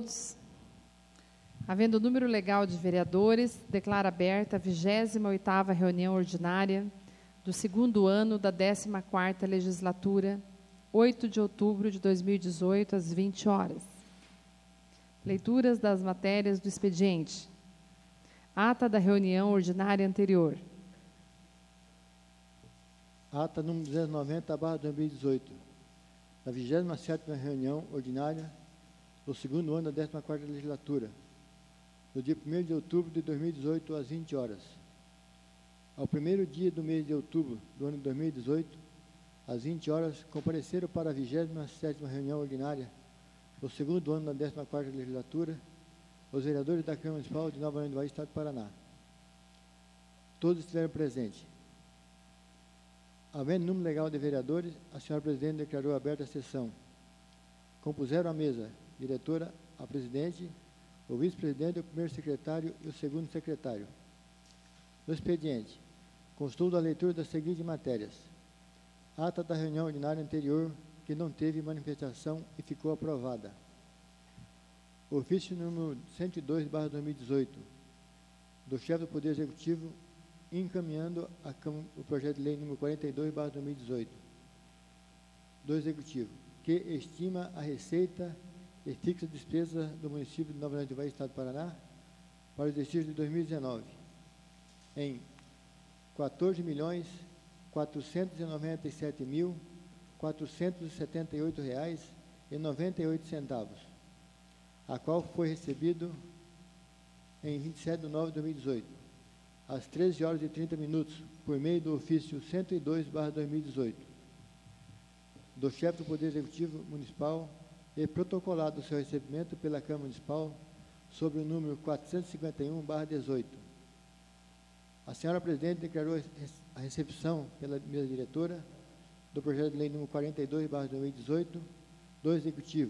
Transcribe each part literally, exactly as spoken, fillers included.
todos. Havendo número legal de vereadores, declaro aberta a vigésima oitava reunião ordinária do segundo ano da décima quarta legislatura, oito de outubro de dois mil e dezoito, às vinte horas. Leituras das matérias do expediente. Ata da reunião ordinária anterior. Ata número duzentos e noventa, barra dois mil e dezoito, da vigésima sétima reunião ordinária do segundo ano da décima quarta legislatura, no dia primeiro de outubro de dois mil e dezoito, às vinte horas. Ao primeiro dia do mês de outubro do ano de dois mil e dezoito, às vinte horas, compareceram para a vigésima sétima reunião ordinária do segundo ano da décima quarta legislatura os vereadores da Câmara Municipal de Nova Orleans do Vaí, Estado do Paraná. Todos estiveram presentes. Havendo número legal de vereadores, a senhora presidente declarou aberta a sessão. Compuseram a mesa diretora, a presidente, o vice-presidente, o primeiro secretário e o segundo secretário. No expediente, constou da leitura das seguintes matérias. Ata da reunião ordinária anterior, que não teve manifestação e ficou aprovada. Ofício número cento e dois, barra dois mil e dezoito, do chefe do Poder Executivo, encaminhando a, o projeto de lei número quarenta e dois, barra dois mil e dezoito, do Executivo, que estima a receita e fixa a despesa do município de Nova Orleans do Vaí, Estado do Paraná, para o exercício de dois mil e dezenove, em quatorze milhões, quatrocentos e noventa e sete mil, quatrocentos e setenta e oito reais e noventa e oito centavos, a qual foi recebido em vinte e sete de nove de dois mil e dezoito, às treze horas e trinta minutos, por meio do ofício cento e dois, barra dois mil e dezoito, do chefe do Poder Executivo Municipal e protocolado o seu recebimento pela Câmara Municipal sobre o número quatrocentos e cinquenta e um, barra dezoito. A senhora presidente declarou a recepção pela mesa diretora do projeto de lei número quarenta e dois, barra dois mil e dezoito, do Executivo.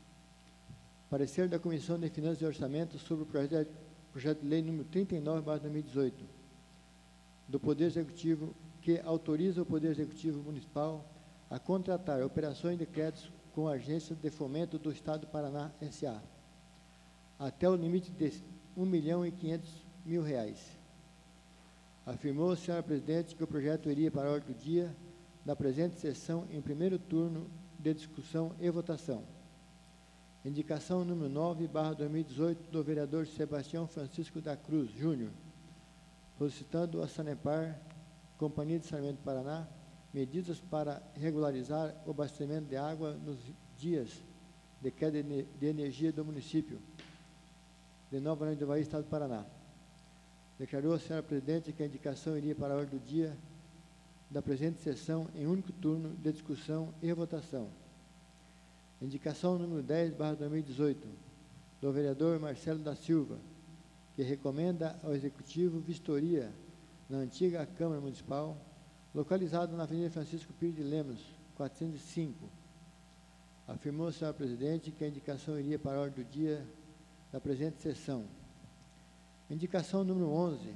Parecer da Comissão de Finanças e Orçamento sobre o projeto, projeto de lei número trinta e nove, barra dois mil e dezoito, do Poder Executivo, que autoriza o Poder Executivo Municipal a contratar operações de créditos com a Agência de Fomento do Estado do Paraná, S A, até o limite de um milhão e quinhentos mil reais. Afirmou a senhora presidente que o projeto iria para a ordem do dia da presente sessão em primeiro turno de discussão e votação. Indicação número nove, barra dois mil e dezoito, do vereador Sebastião Francisco da Cruz Júnior, solicitando a Sanepar, Companhia de Saneamento do Paraná, medidas para regularizar o abastecimento de água nos dias de queda de energia do município de Nova Orleans do Vaí, Estado do Paraná. Declarou a senhora presidente que a indicação iria para a ordem do dia da presente sessão em único turno de discussão e votação. Indicação número dez, barra dois mil e dezoito, do vereador Marcelo da Silva, que recomenda ao Executivo vistoria na antiga Câmara Municipal, localizada na Avenida Francisco Pires de Lemos, quatrocentos e cinco. Afirmou a senhora presidente que a indicação iria para a ordem do dia da presente sessão. Indicação número onze,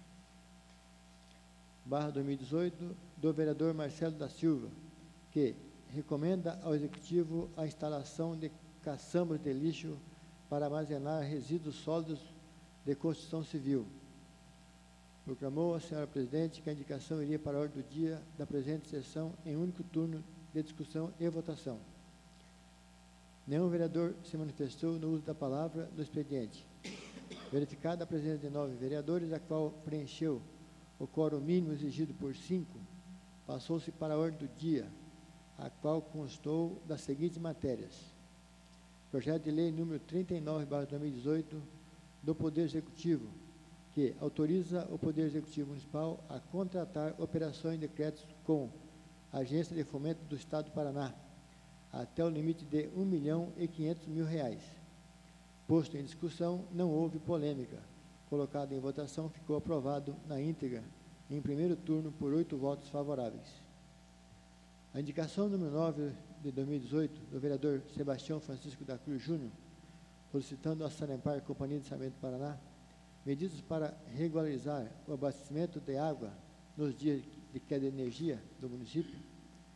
barra dois mil e dezoito, do vereador Marcelo da Silva, que recomenda ao Executivo a instalação de caçambas de lixo para armazenar resíduos sólidos de construção civil. Proclamou a senhora presidente que a indicação iria para a ordem do dia da presente sessão em único turno de discussão e votação. Nenhum vereador se manifestou no uso da palavra do expediente. Verificada a presença de nove vereadores, a qual preencheu o quórum mínimo exigido por cinco, passou-se para a ordem do dia, a qual constou das seguintes matérias. Projeto de lei número trinta e nove, barra dois mil e dezoito, do Poder Executivo, que autoriza o Poder Executivo Municipal a contratar operações de créditos com a Agência de Fomento do Estado do Paraná, até o limite de um milhão e quinhentos mil reais. Posto em discussão, não houve polêmica. Colocado em votação, ficou aprovado na íntegra, em primeiro turno, por oito votos favoráveis. A indicação número nove de dois mil e dezoito, do vereador Sebastião Francisco da Cruz Júnior, solicitando a Sanepar, Companhia de Saneamento do Paraná, medidas para regularizar o abastecimento de água nos dias de queda de energia do município,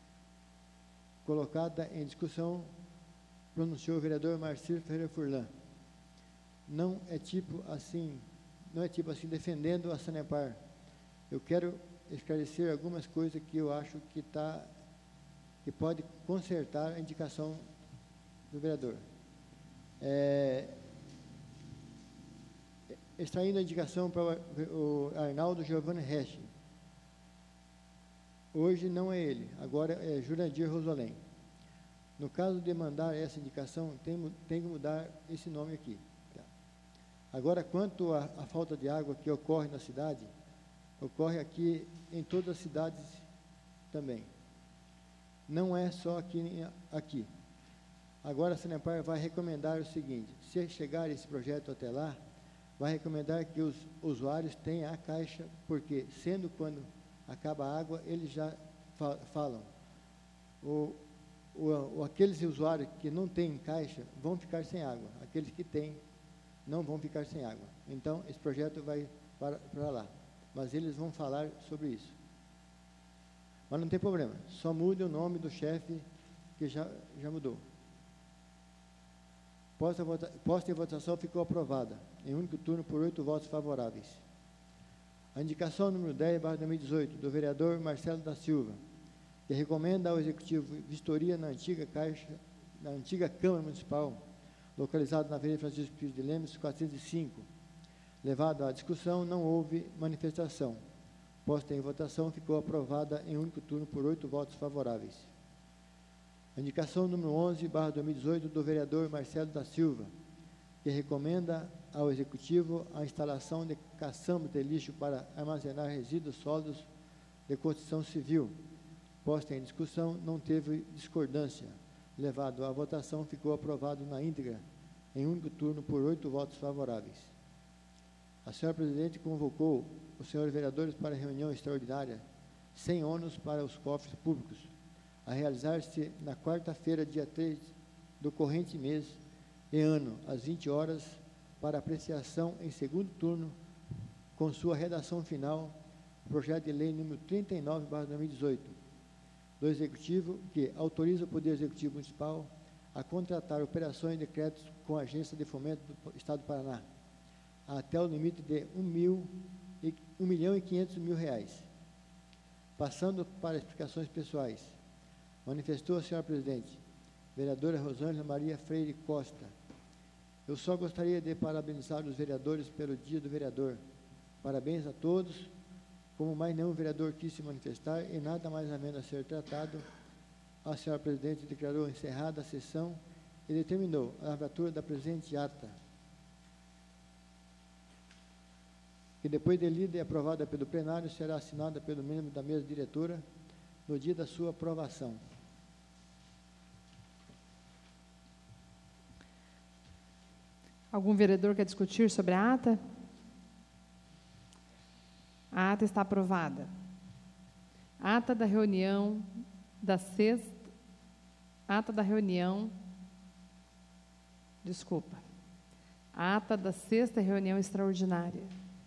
colocada em discussão, pronunciou o vereador Marcílio Ferreira Furlan. não é tipo assim, não é tipo assim defendendo a Sanepar. Eu quero esclarecer algumas coisas que eu acho que tá, que pode consertar a indicação do vereador. É, extraindo a indicação para o Arnaldo Giovanni Resch. Hoje não é ele, agora é Jurandir Rosolém. No caso de mandar essa indicação, tem, tem que mudar esse nome aqui. Tá? Agora, quanto à falta de água que ocorre na cidade, ocorre aqui em todas as cidades também. Não é só aqui. aqui. Agora a Sanepar vai recomendar o seguinte: se chegar esse projeto até lá, vai recomendar que os usuários tenham a caixa, porque, sendo quando acaba a água, eles já fa falam. O, o, o, aqueles usuários que não têm caixa vão ficar sem água. Aqueles que têm não vão ficar sem água. Então, esse projeto vai para, para lá. Mas eles vão falar sobre isso. Mas não tem problema. Só mude o nome do chefe, que já, já mudou. Posta, vota, posta em votação ficou aprovada, em único turno, por oito votos favoráveis. A indicação número dez, barra dois mil e dezoito, do vereador Marcelo da Silva, que recomenda ao Executivo vistoria na antiga Caixa, na antiga Câmara Municipal, localizada na Avenida Francisco Pires de Lemos, quatrocentos e cinco. Levado à discussão, não houve manifestação. Posta em votação, ficou aprovada em único turno por oito votos favoráveis. A indicação número onze, barra dois mil e dezoito, do vereador Marcelo da Silva, que recomenda ao Executivo a instalação de caçamba de lixo para armazenar resíduos sólidos de construção civil. Posta em discussão, não teve discordância. Levado à votação, ficou aprovado na íntegra, em único turno, por oito votos favoráveis. A senhora Presidente convocou os senhores vereadores para reunião extraordinária, sem ônus para os cofres públicos, a realizar-se na quarta-feira, dia três do corrente mês e ano, às vinte horas, para apreciação em segundo turno, com sua redação final, projeto de lei número trinta e nove, barra dois mil e dezoito, do Executivo, que autoriza o Poder Executivo Municipal a contratar operações de créditos com a Agência de Fomento do Estado do Paraná, até o limite de um milhão e quinhentos mil reais. Passando para explicações pessoais, manifestou a senhora Presidente, vereadora Rosângela Maria Freire Costa: eu só gostaria de parabenizar os vereadores pelo Dia do Vereador. Parabéns a todos. Como mais nenhum vereador quis se manifestar e nada mais a menos a ser tratado, a senhora Presidente declarou encerrada a sessão e determinou a lavratura da presente ata, que depois de lida e aprovada pelo plenário, será assinada pelo membro da mesa diretora no dia da sua aprovação. Algum vereador quer discutir sobre a ata? A ata está aprovada. Ata da reunião da sexta, ata da reunião, desculpa, ata da sexta reunião extraordinária.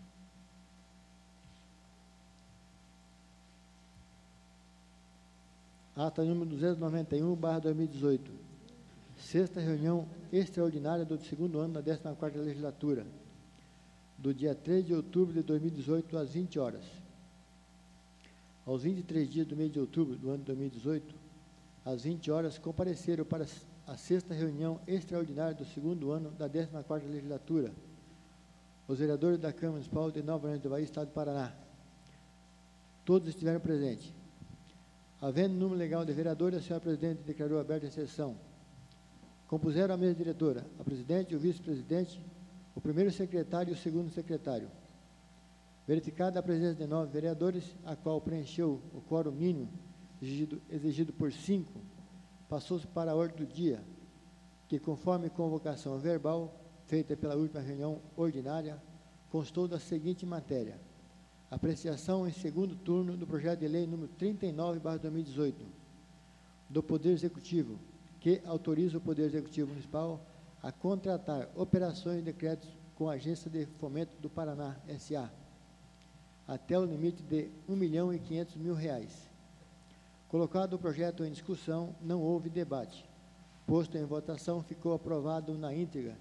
Ata número duzentos e noventa e um, barra dois mil e dezoito. Sexta reunião extraordinária do segundo ano da décima quarta legislatura, do dia três de outubro de dois mil e dezoito, às vinte horas. Aos vinte e três dias do mês de outubro do ano de dois mil e dezoito, às vinte horas, compareceram para a sexta reunião extraordinária do segundo ano da décima quarta legislatura os vereadores da Câmara Municipal de Nova Orleans do Bahia, Estado do Paraná. Todos estiveram presentes. Havendo número legal de vereadores, a senhora Presidente declarou aberta a sessão. Compuseram a mesa diretora, a Presidente, o Vice-Presidente, o primeiro secretário e o segundo secretário. Verificada a presença de nove vereadores, a qual preencheu o quórum mínimo exigido, exigido por cinco, passou-se para a ordem do dia, que, conforme convocação verbal, feita pela última reunião ordinária, constou da seguinte matéria: apreciação em segundo turno do projeto de lei número trinta e nove, barra dois mil e dezoito, do Poder Executivo, que autoriza o Poder Executivo Municipal a contratar operações de créditos com a Agência de Fomento do Paraná, S A, até o limite de um milhão e quinhentos mil reais. Colocado o projeto em discussão, não houve debate. Posto em votação, ficou aprovado na íntegra,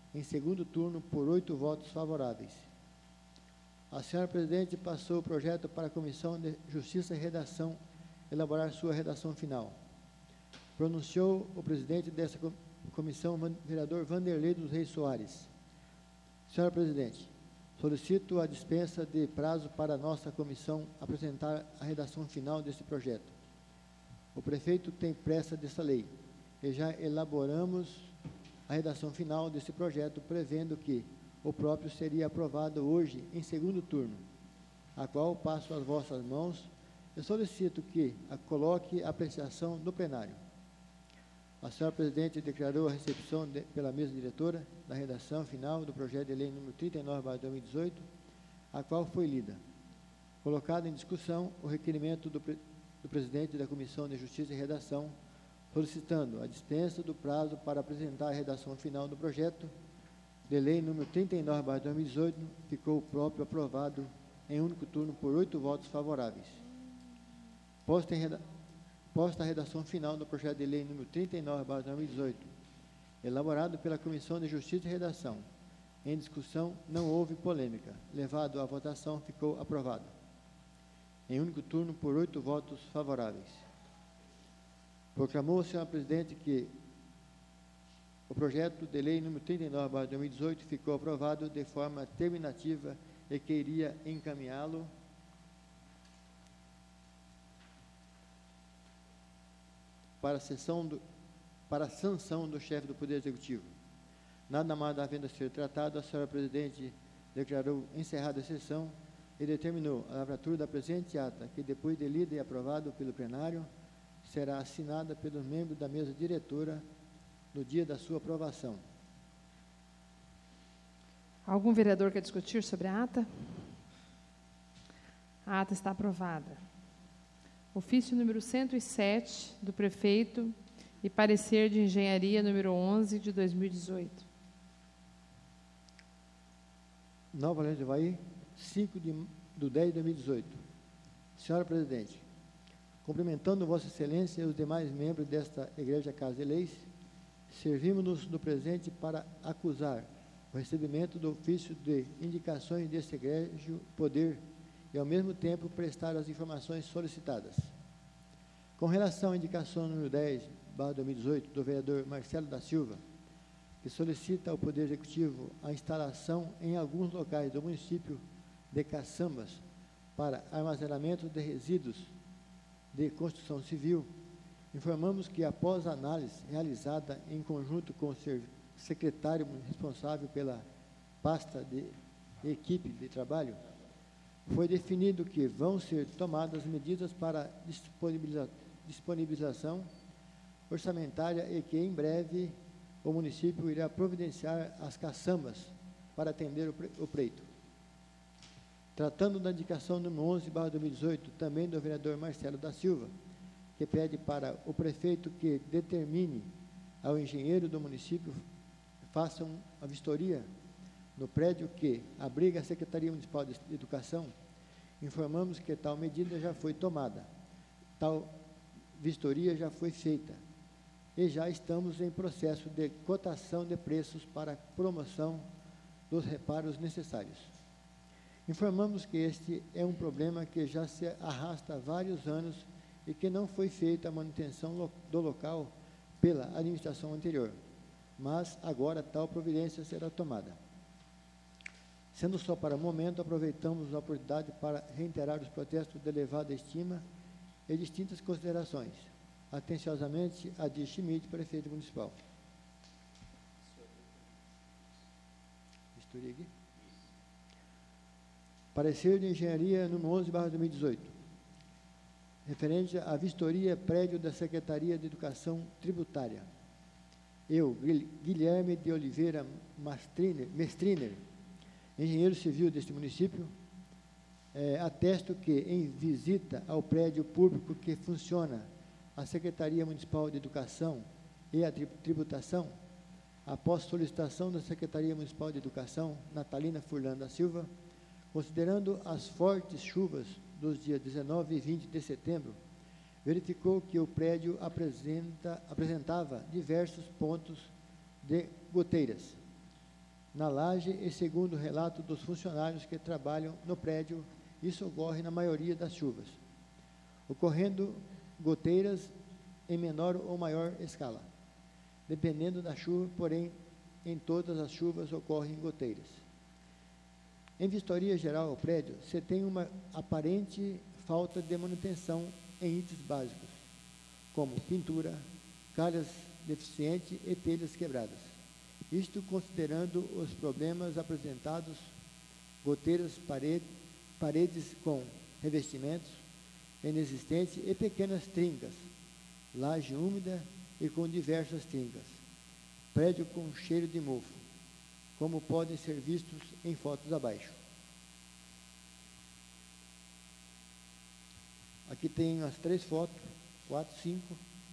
em segundo turno por oito votos favoráveis. A senhora presidente passou o projeto para a Comissão de Justiça e Redação elaborar sua redação final. Pronunciou o presidente dessa comissão, vereador Vanderlei dos Reis Soares. Senhora presidente, solicito a dispensa de prazo para a nossa comissão apresentar a redação final deste projeto. O prefeito tem pressa dessa lei e já elaboramos a redação final desse projeto, prevendo que o próprio seria aprovado hoje em segundo turno, a qual passo às vossas mãos e solicito que a coloque a apreciação do plenário. A senhora presidente declarou a recepção de, pela mesa diretora da redação final do projeto de lei número trinta e nove barra dois mil e dezoito, a qual foi lida. Colocado em discussão o requerimento do, pre, do presidente da Comissão de Justiça e Redação, solicitando a dispensa do prazo para apresentar a redação final do projeto de lei número trinta e nove barra dois mil e dezoito, ficou o próprio aprovado em único turno por oito votos favoráveis. Posta, em reda, posta a redação final do projeto de lei número trinta e nove barra dois mil e dezoito, elaborado pela Comissão de Justiça e Redação. Em discussão, não houve polêmica. Levado à votação, ficou aprovado em único turno por oito votos favoráveis. Proclamou a senhora presidente que o projeto de lei número trinta e nove barra dois mil e dezoito ficou aprovado de forma terminativa e que iria encaminhá-lo para a sessão do, para a sanção do chefe do Poder Executivo. Nada mais havendo a ser tratado, a senhora presidente declarou encerrada a sessão e determinou a lavratura da presente ata, que depois de lida e aprovado pelo plenário, será assinada pelos membros da mesa diretora no dia da sua aprovação. Algum vereador quer discutir sobre a ata? A ata está aprovada. Ofício número cento e sete do prefeito e parecer de engenharia número onze de dois mil e dezoito. Nova Lei de Ivaí, cinco de dez de dois mil e dezoito. Senhora presidente, cumprimentando Vossa Excelência e os demais membros desta Igreja Casa de Leis, servimos-nos do presente para acusar o recebimento do ofício de indicações deste egrégio poder e, ao mesmo tempo, prestar as informações solicitadas. Com relação à indicação número dez, barra dois mil e dezoito, do vereador Marcelo da Silva, que solicita ao Poder Executivo a instalação em alguns locais do município de Caçambas para armazenamento de resíduos de construção civil, informamos que, após a análise realizada em conjunto com o secretário responsável pela pasta de equipe de trabalho, foi definido que vão ser tomadas medidas para disponibiliza, disponibilização orçamentária e que, em breve, o município irá providenciar as caçambas para atender o, pre, o pleito. Tratando da indicação número onze, barra dois mil e dezoito, também do vereador Marcelo da Silva, que pede para o prefeito que determine ao engenheiro do município façam a vistoria no prédio que abriga a Secretaria Municipal de Educação, informamos que tal medida já foi tomada, tal vistoria já foi feita e já estamos em processo de cotação de preços para promoção dos reparos necessários. Informamos que este é um problema que já se arrasta há vários anos e que não foi feita a manutenção do local pela administração anterior, mas agora tal providência será tomada. Sendo só para o momento, aproveitamos a oportunidade para reiterar os protestos de elevada estima e distintas considerações. Atenciosamente, Adir Schmidt, prefeito municipal. Vistoria aqui. Parecer de engenharia número onze, barra dois mil e dezoito. Referente à vistoria prédio da Secretaria de Educação Tributária. Eu, Guilherme de Oliveira Mestriner, Mestriner engenheiro civil deste município, é, atesto que, em visita ao prédio público que funciona a Secretaria Municipal de Educação e a Tributação, após solicitação da Secretaria Municipal de Educação, Natalina Furlan da Silva, considerando as fortes chuvas dos dias dezenove e vinte de setembro, verificou que o prédio apresenta, apresentava diversos pontos de goteiras, na laje e segundo o relato dos funcionários que trabalham no prédio, isso ocorre na maioria das chuvas, ocorrendo goteiras em menor ou maior escala. Dependendo da chuva, porém, em todas as chuvas ocorrem goteiras. Em vistoria geral ao prédio, se tem uma aparente falta de manutenção em itens básicos, como pintura, calhas deficientes e telhas quebradas. Isto considerando os problemas apresentados, goteiras, parede, paredes com revestimentos inexistentes e pequenas trincas, laje úmida e com diversas trincas, prédio com cheiro de mofo, como podem ser vistos em fotos abaixo. Aqui tem as três fotos, quatro, cinco,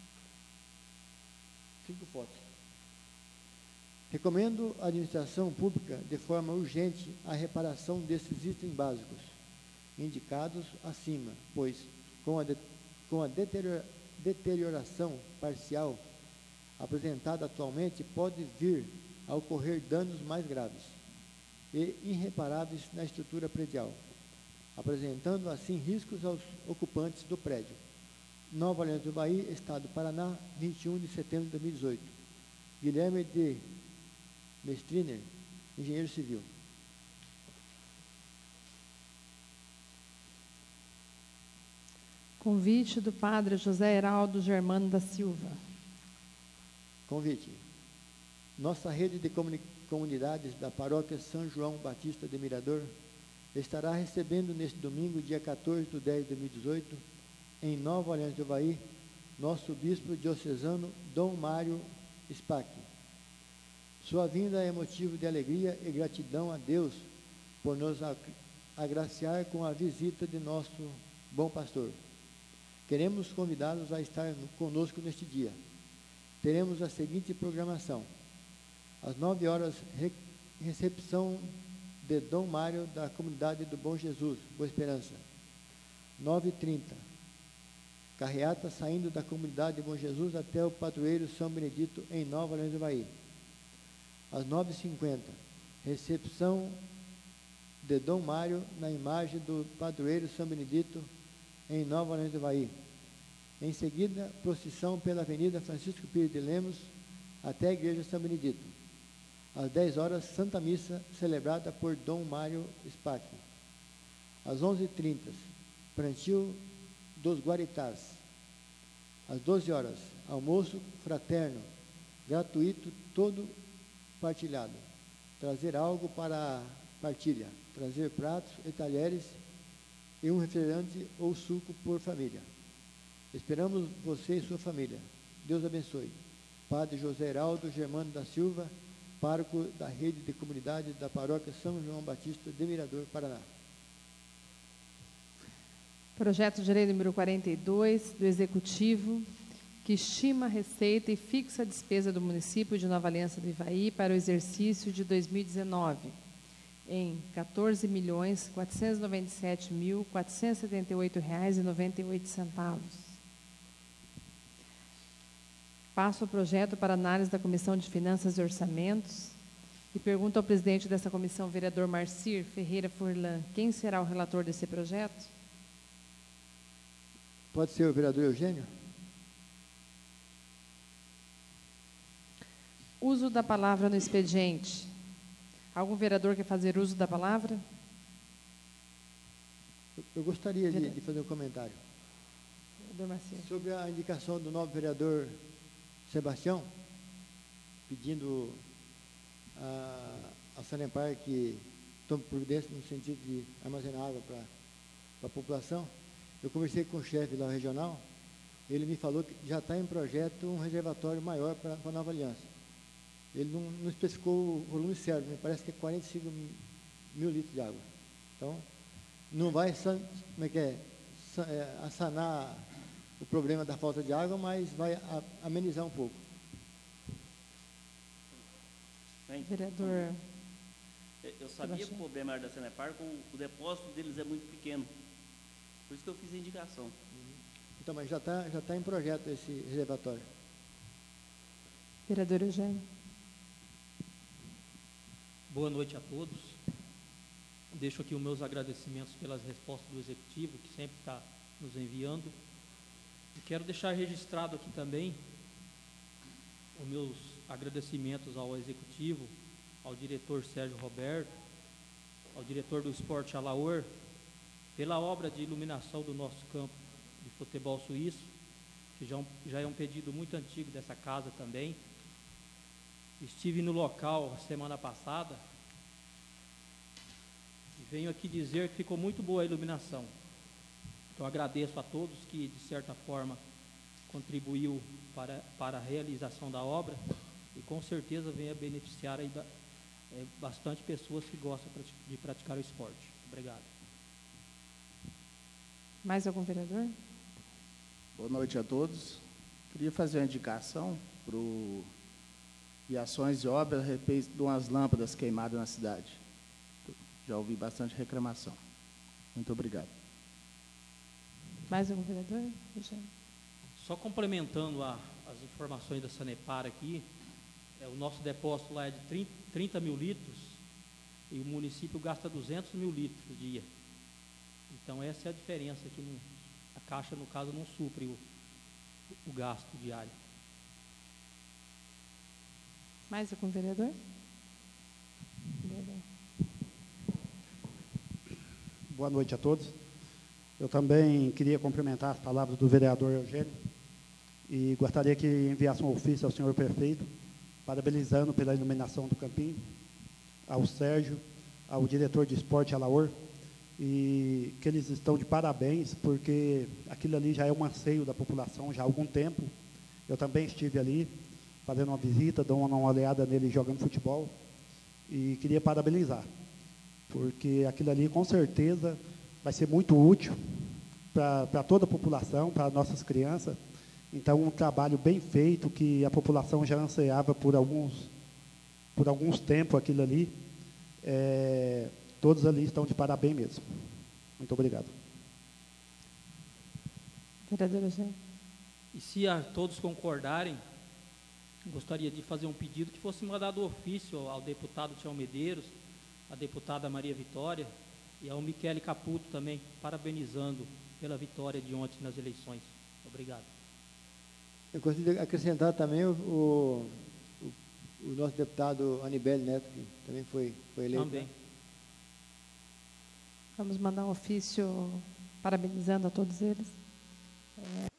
cinco fotos. Recomendo à administração pública, de forma urgente, a reparação desses itens básicos, indicados acima, pois, com a, de, com a deteriora, deterioração parcial apresentada atualmente, pode vir a ocorrer danos mais graves e irreparáveis na estrutura predial, apresentando assim riscos aos ocupantes do prédio. Nova Aliança do Bahia, Estado do Paraná, vinte e um de setembro de dois mil e dezoito. Guilherme de Mestriner, engenheiro civil. Convite do padre José Heraldo Germano da Silva. Convite. Nossa rede de comuni comunidades da paróquia São João Batista de Mirador estará recebendo neste domingo, dia quatorze de dez de dois mil e dezoito, em Nova Aliança do Havaí, nosso bispo diocesano Dom Mário Spack. Sua vinda é motivo de alegria e gratidão a Deus por nos agraciar com a visita de nosso bom pastor. Queremos convidá-los a estar conosco neste dia. Teremos a seguinte programação: às nove horas, re recepção de Dom Mário da comunidade do Bom Jesus, Boa Esperança. nove e trinta, carreata saindo da comunidade de Bom Jesus até o padroeiro São Benedito, em Nova Aliança do Havaí. Às nove e cinquenta, recepção de Dom Mário na imagem do padroeiro São Benedito, em Nova Aliança do Havaí. Em seguida, procissão pela Avenida Francisco Pires de Lemos até a Igreja São Benedito. Às dez horas, Santa Missa, celebrada por Dom Mário Spack. Às onze e trinta, plantio dos Guaritás. Às doze horas, almoço fraterno, gratuito, todo partilhado. Trazer algo para a partilha. Trazer pratos e talheres e um refrigerante ou suco por família. Esperamos você e sua família. Deus abençoe. Padre José Heraldo Germano da Silva, pároco da rede de comunidade da paróquia São João Batista de Mirador, Paraná. Projeto de lei número quarenta e dois, do Executivo, que estima a receita e fixa a despesa do município de Nova Aliança do Havaí para o exercício de dois mil e dezenove, em quatorze milhões, quatrocentos e noventa e sete mil, quatrocentos e setenta e oito reais e noventa e oito centavos. Passo o projeto para análise da Comissão de Finanças e Orçamentos e pergunto ao presidente dessa comissão, vereador Marcir Ferreira Furlan, quem será o relator desse projeto? Pode ser o vereador Eugênio? Uso da palavra no expediente. Algum vereador quer fazer uso da palavra? Eu, eu gostaria de, de fazer um comentário. Vereador Marcir. Sobre a indicação do novo vereador Sebastião, pedindo a, a Sanepar que tome providência no sentido de armazenar água para a população. Eu conversei com o chefe lá regional, ele me falou que já está em projeto um reservatório maior para a Nova Aliança. Ele não, não especificou o volume certo, me parece que é quarenta e cinco mil litros de água. Então, não vai san, como é que é, é, sanar o problema da falta de água, mas vai a, amenizar um pouco. Bem, Vereador. Eu sabia que o problema era da Sanepar, o, o depósito deles é muito pequeno. Por isso que eu fiz a indicação. Então, mas já está já tá em projeto esse reservatório. Vereador Eugênio. Boa noite a todos. Deixo aqui os meus agradecimentos pelas respostas do Executivo, que sempre está nos enviando. E quero deixar registrado aqui também os meus agradecimentos ao Executivo, ao diretor Sérgio Roberto, ao diretor do Esporte Alaor, pela obra de iluminação do nosso campo de futebol suíço, que já, já é um pedido muito antigo dessa casa também. Estive no local semana passada e venho aqui dizer que ficou muito boa a iluminação. Então agradeço a todos que, de certa forma, contribuiu para, para a realização da obra e com certeza venha beneficiar aí, é, bastante pessoas que gostam de praticar o esporte. Obrigado. Mais algum vereador? Boa noite a todos. Queria fazer uma indicação para o viações e obras a respeito de umas lâmpadas queimadas na cidade. Já ouvi bastante reclamação. Muito obrigado. Mais algum vereador? Só complementando a, as informações da Sanepar aqui, é, o nosso depósito lá é de trinta mil litros e o município gasta duzentos mil litros por dia. Então essa é a diferença aqui. No, a Caixa, no caso, não supre o, o gasto diário. Mais algum vereador? Boa noite a todos. Eu também queria cumprimentar as palavras do vereador Eugênio e gostaria que enviasse um ofício ao senhor prefeito, parabenizando pela iluminação do campinho, ao Sérgio, ao diretor de esporte Alaor, e que eles estão de parabéns, porque aquilo ali já é um anseio da população já há algum tempo. Eu também estive ali, fazendo uma visita, dando uma olhada nele jogando futebol, e queria parabenizar, porque aquilo ali, com certeza, vai ser muito útil para toda a população, para nossas crianças. Então, um trabalho bem feito, que a população já ansiava por alguns, por alguns tempos, aquilo ali. É, todos ali estão de parabéns mesmo. Muito obrigado. Vereador Eugênio. E se a todos concordarem, gostaria de fazer um pedido que fosse mandado ofício ao deputado Tião Medeiros, à deputada Maria Vitória e ao Michele Caputo também, parabenizando pela vitória de ontem nas eleições. Obrigado. Eu gostaria de acrescentar também o, o, o nosso deputado Anibele Neto, que também foi, foi eleito. Também. Né? Vamos mandar um ofício parabenizando a todos eles. É...